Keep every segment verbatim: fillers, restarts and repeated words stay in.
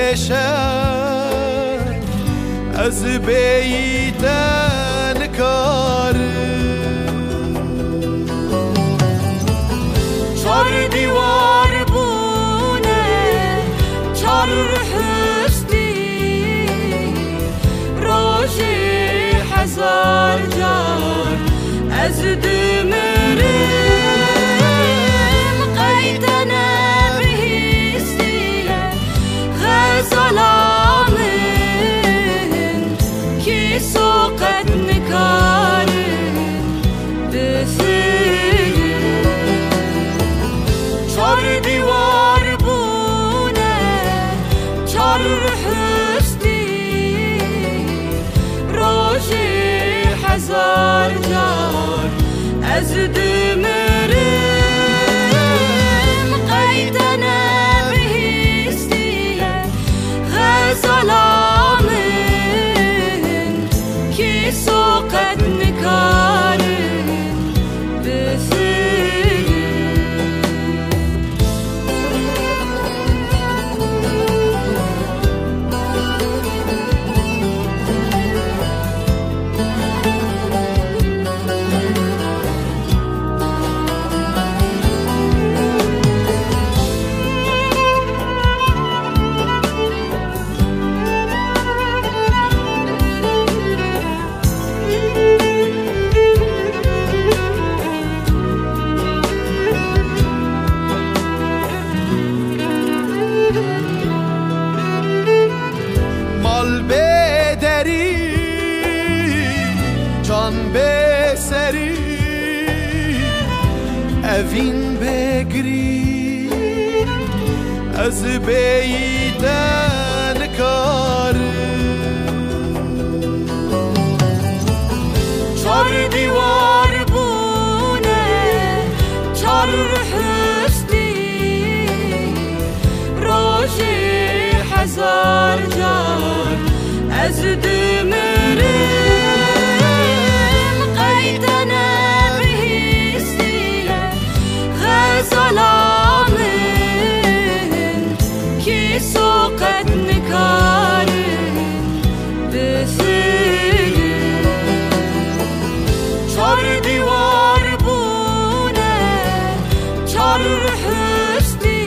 شب از بیتن کار چار دیوار بونه چار حسنی روشی هزار جار از دمرم قیدنه بهیستیه غزلامن کی سوقت نکارن بفیرم چار دیوار بونه چار حسنی روشی هزار جار از دمرم قیدنه بهیستیه غزلامن کی سوقت نکارن مال بدری جان بسری اوین بگری از بیتن کار چار دیوار بونه چار حسنی روشی هزار جار از دمرم قیدنه بهیستیه غزلامن کی سوقت نکارن بفیرم چار دیوار بونه چار حسنی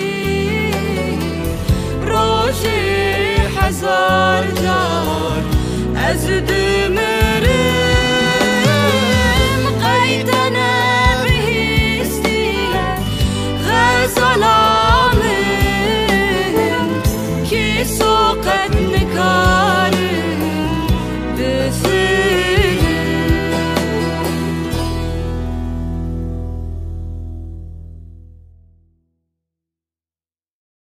روشی هزار جار از دمرم قیدنه بهیستیه غزلامن کی سوقت نکارن بفیرم